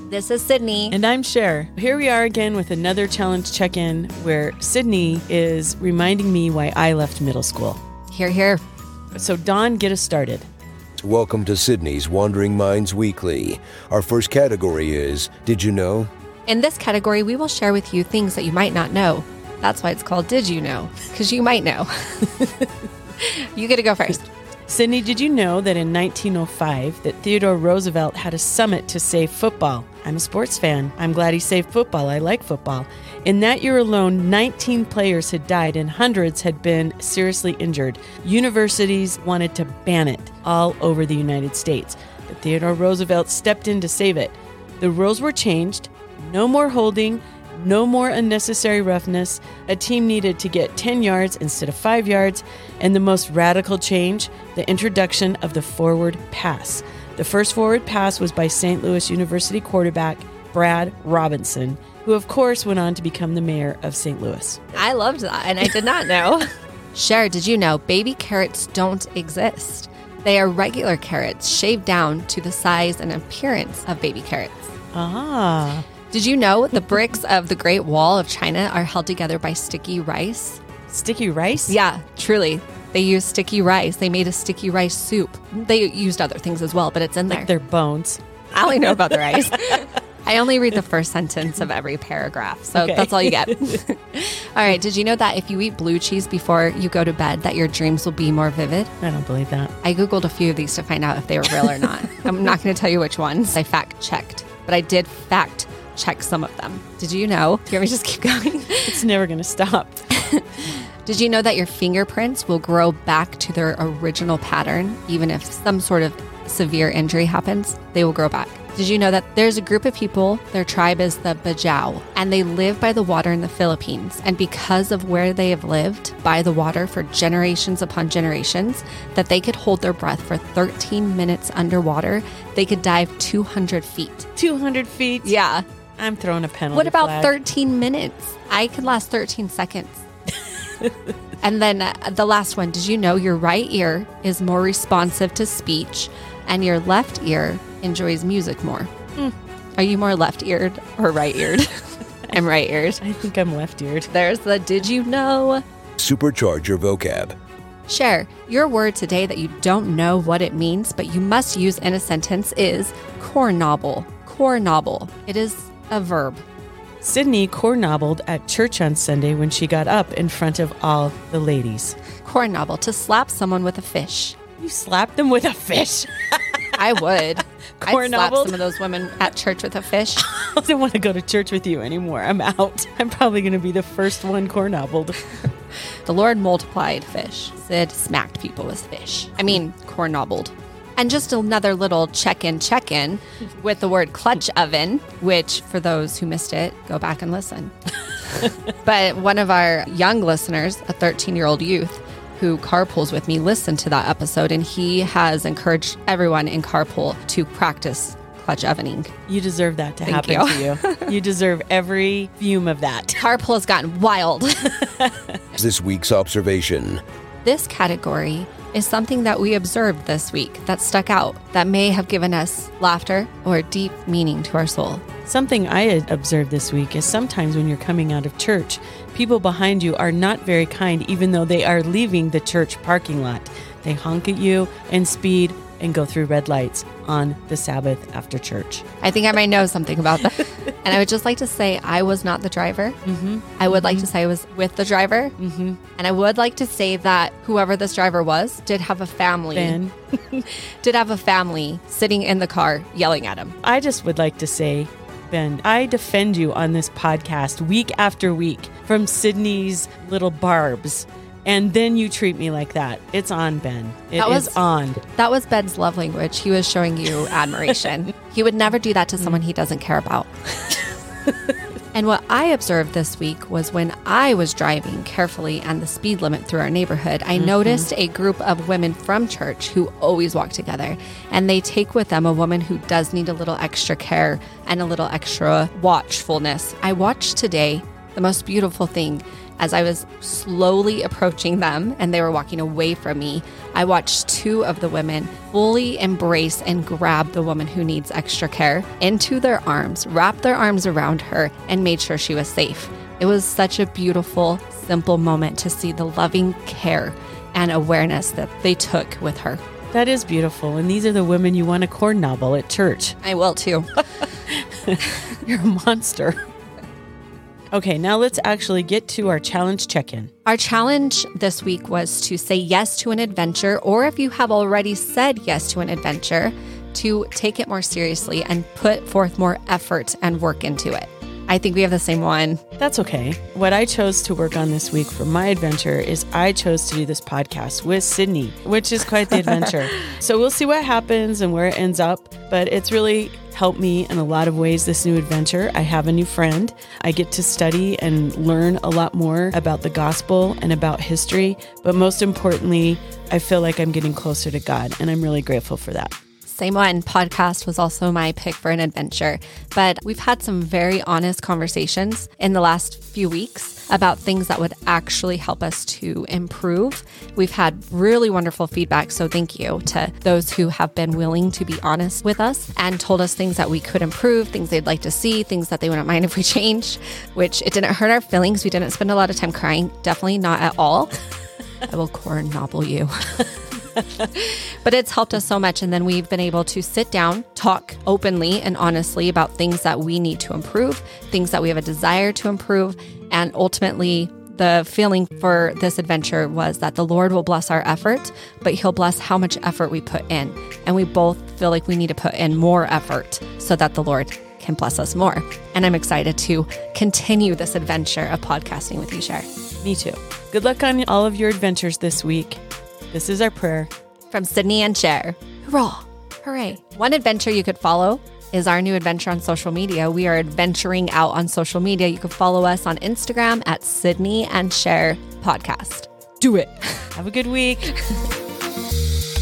This is Sydney. And I'm Cher. Here we are again with another challenge check-in where Sydney is reminding me why I left middle school. Hear, hear. So Dawn, get us started. Welcome to Sydney's Wandering Minds Weekly. Our first category is, Did You Know? In this category, we will share with you things that you might not know. That's why it's called Did You Know? Because you might know. You get to go first. Sydney, did you know that in 1905 that Theodore Roosevelt had a summit to save football? I'm a sports fan. I'm glad he saved football. I like football. In that year alone, 19 players had died and hundreds had been seriously injured. Universities wanted to ban it all over the United States, but Theodore Roosevelt stepped in to save it. The rules were changed. No more holding. No more unnecessary roughness. A team needed to get 10 yards instead of 5 yards. And the most radical change, the introduction of the forward pass. The first forward pass was by St. Louis University quarterback Brad Robinson, who of course went on to become the mayor of St. Louis. I loved that, and I did not know. Cher, did you know baby carrots don't exist? They are regular carrots shaved down to the size and appearance of baby carrots. Ah. Did you know the bricks of the Great Wall of China are held together by sticky rice? Sticky rice? Yeah, truly. They used sticky rice. They made a sticky rice soup. They used other things as well, but it's in there. Like their bones. I only know about the rice. I only read the first sentence of every paragraph, so Okay. That's all you get. All right, did you know that if you eat blue cheese before you go to bed, that your dreams will be more vivid? I don't believe that. I Googled a few of these to find out if they were real or not. I'm not going to tell you which ones. I fact-checked, but I did fact-check some of them. Did you know? Do you want me to just keep going? It's never going to stop. Did you know that your fingerprints will grow back to their original pattern, even if some sort of severe injury happens? They will grow back. Did you know that there's a group of people, their tribe is the Bajau, and they live by the water in the Philippines. And because of where they have lived by the water for generations upon generations, that they could hold their breath for 13 minutes underwater, they could dive 200 feet. 200 feet? Yeah. I'm throwing a penalty What about flag. 13 minutes? I could last 13 seconds. And then the last one, did you know your right ear is more responsive to speech and your left ear enjoys music more? Are you more left-eared or right-eared? I'm right-eared. I think I'm left-eared. There's the did you know? Supercharge your vocab. Cher, your word today that you don't know what it means, but you must use in a sentence is cornobble. Cornobble. It is a verb. Sydney cornobbled at church on Sunday when she got up in front of all the ladies. Cornobble, to slap someone with a fish. You slapped them with a fish. I would. I'd slap Cornobbled? some of those women at church with a fish. I don't want to go to church with you anymore. I'm out. I'm probably going to be the first one cornobbled. The Lord multiplied fish. Sid smacked people with fish. I mean, cornobbled. And just another little check-in with the word clutch oven, which for those who missed it, go back and listen. But one of our young listeners, a 13-year-old youth who carpools with me, listened to that episode, and he has encouraged everyone in carpool to practice clutch ovening. You deserve that to Thank happen to you. You deserve every fume of that. Carpool has gotten wild. This week's observation. This category is something that we observed this week that stuck out, that may have given us laughter or deep meaning to our soul. Something I had observed this week is sometimes when you're coming out of church, people behind you are not very kind, even though they are leaving the church parking lot. They honk at you and speed and go through red lights on the Sabbath after church. I think I might know something about that. And I would just like to say I was not the driver. I would like to say I was with the driver. And I would like to say that whoever this driver was did have a family. Ben. Did have a family sitting in the car yelling at him. I just would like to say, Ben, I defend you on this podcast week after week from Sydney's little barbs. And then you treat me like that. It's on, Ben. It is on. That was Ben's love language. He was showing you admiration. He would never do that to someone he doesn't care about. And what I observed this week was when I was driving carefully and the speed limit through our neighborhood, I noticed a group of women from church who always walk together. And they take with them a woman who does need a little extra care and a little extra watchfulness. I watched today the most beautiful thing. As I was slowly approaching them and they were walking away from me, I watched two of the women fully embrace and grab the woman who needs extra care into their arms, wrap their arms around her, and made sure she was safe. It was such a beautiful, simple moment to see the loving care and awareness that they took with her. That is beautiful. And these are the women you want to corn nobble at church. I will too. You're a monster. Okay, now let's actually get to our challenge check-in. Our challenge this week was to say yes to an adventure, or if you have already said yes to an adventure, to take it more seriously and put forth more effort and work into it. I think we have the same one. That's okay. What I chose to work on this week for my adventure is I chose to do this podcast with Sydney, which is quite the adventure. So we'll see what happens and where it ends up, but it's really helped me in a lot of ways, this new adventure. I have a new friend. I get to study and learn a lot more about the gospel and about history, but most importantly, I feel like I'm getting closer to God, and I'm really grateful for that. Same one. Podcast was also my pick for an adventure, but we've had some very honest conversations in the last few weeks about things that would actually help us to improve. We've had really wonderful feedback, so thank you to those who have been willing to be honest with us and told us things that we could improve, things they'd like to see, things that they wouldn't mind if we changed, which it didn't hurt our feelings. We didn't spend a lot of time crying. Definitely not at all. I will corn nobble you. But it's helped us so much. And then we've been able to sit down, talk openly and honestly about things that we need to improve, things that we have a desire to improve. And ultimately, the feeling for this adventure was that the Lord will bless our effort, but He'll bless how much effort we put in. And we both feel like we need to put in more effort so that the Lord can bless us more. And I'm excited to continue this adventure of podcasting with you, Cher. Me too. Good luck on all of your adventures this week. This is our prayer. From Sydney and Cher. Hurrah! Hooray! One adventure you could follow is our new adventure on social media. We are adventuring out on social media. You can follow us on Instagram at Sydney and Cher Podcast. Do it. Have a good week.